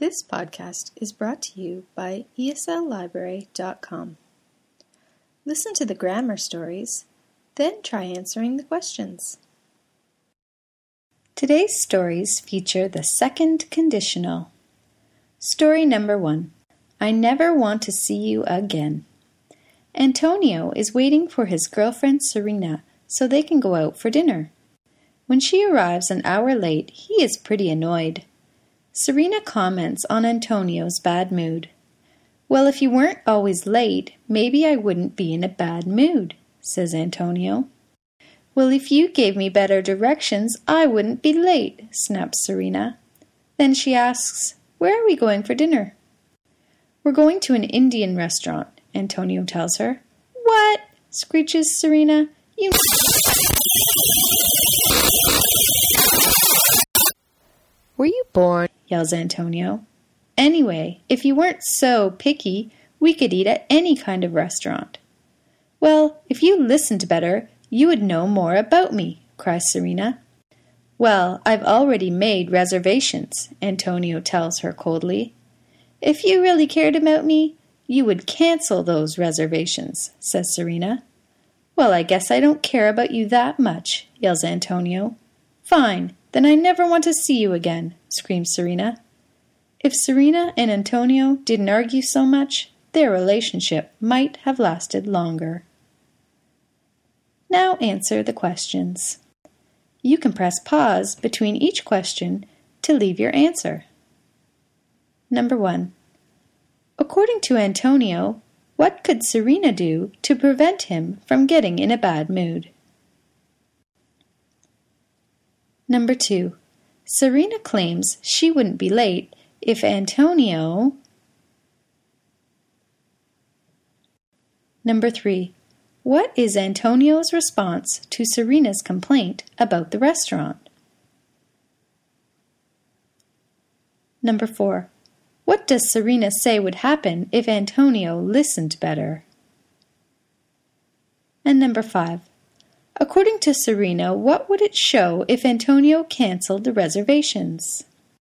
This podcast is brought to you by ESLlibrary.com. Listen to the grammar stories, then try answering the questions. Today's stories feature the second conditional. Story number 1. I never want to see you again. Antonio is waiting for his girlfriend Serena so they can go out for dinner. When she arrives an hour late, he is pretty annoyed. Serena comments on Antonio's bad mood. Well, if you weren't always late, maybe I wouldn't be in a bad mood, says Antonio. Well, if you gave me better directions, I wouldn't be late, snaps Serena. Then she asks, where are we going for dinner? We're going to an Indian restaurant, Antonio tells her. What? Screeches Serena. You Were you born? Yells Antonio. Anyway, if you weren't so picky, we could eat at any kind of restaurant. Well, if you listened better, you would know more about me, cries Serena. Well, I've already made reservations, Antonio tells her coldly. If you really cared about me, you would cancel those reservations, says Serena. Well, I guess I don't care about you that much, yells Antonio. Fine, then I never want to see you again, screams Serena. If Serena and Antonio didn't argue so much, their relationship might have lasted longer. Now answer the questions. You can press pause between each question to leave your answer. Number 1. According to Antonio, what could Serena do to prevent him from getting in a bad mood? Number 2. Serena claims she wouldn't be late if Antonio... Number 3. What is Antonio's response to Serena's complaint about the restaurant? Number 4. What does Serena say would happen if Antonio listened better? And number 5. According to Serena, what would it show if Antonio canceled the reservations?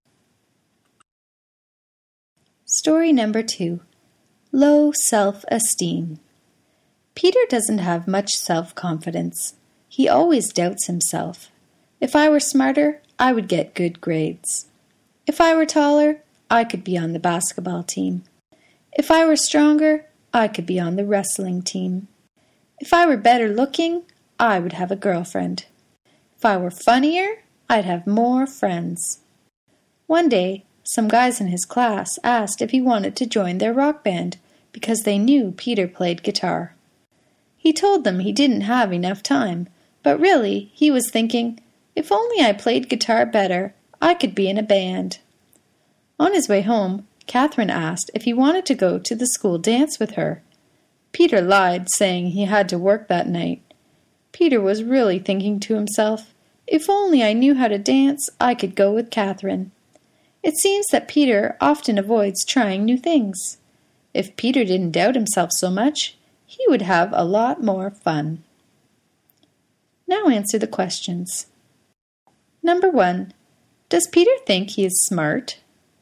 Story number 2. Low self-esteem. Peter doesn't have much self-confidence. He always doubts himself. If I were smarter, I would get good grades. If I were taller, I could be on the basketball team. If I were stronger, I could be on the wrestling team. If I were better looking, I would have a girlfriend. If I were funnier, I'd have more friends. One day, some guys in his class asked if he wanted to join their rock band because they knew Peter played guitar. He told them he didn't have enough time, but really he was thinking, if only I played guitar better, I could be in a band. On his way home, Catherine asked if he wanted to go to the school dance with her. Peter lied, saying he had to work that night. Peter was really thinking to himself, if only I knew how to dance, I could go with Catherine. It seems that Peter often avoids trying new things. If Peter didn't doubt himself so much, he would have a lot more fun. Now answer the questions. Number 1. Does Peter think he is smart?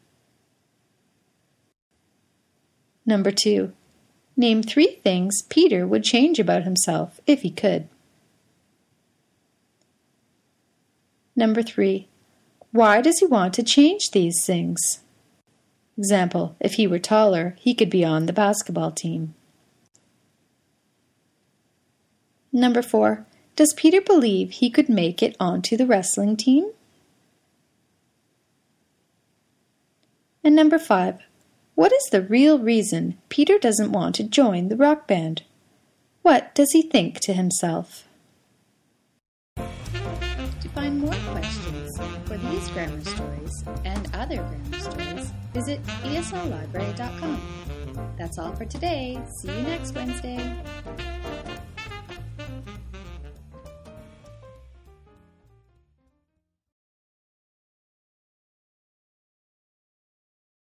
Number 2. Name 3 things Peter would change about himself if he could. Number 3. Why does he want to change these things? Example, if he were taller, he could be on the basketball team. Number 4. Does Peter believe he could make it onto the wrestling team? And number 5. What is the real reason Peter doesn't want to join the rock band? What does he think to himself? To find more questions for these grammar stories and other grammar stories, visit ESLlibrary.com. That's all for today. See you next Wednesday.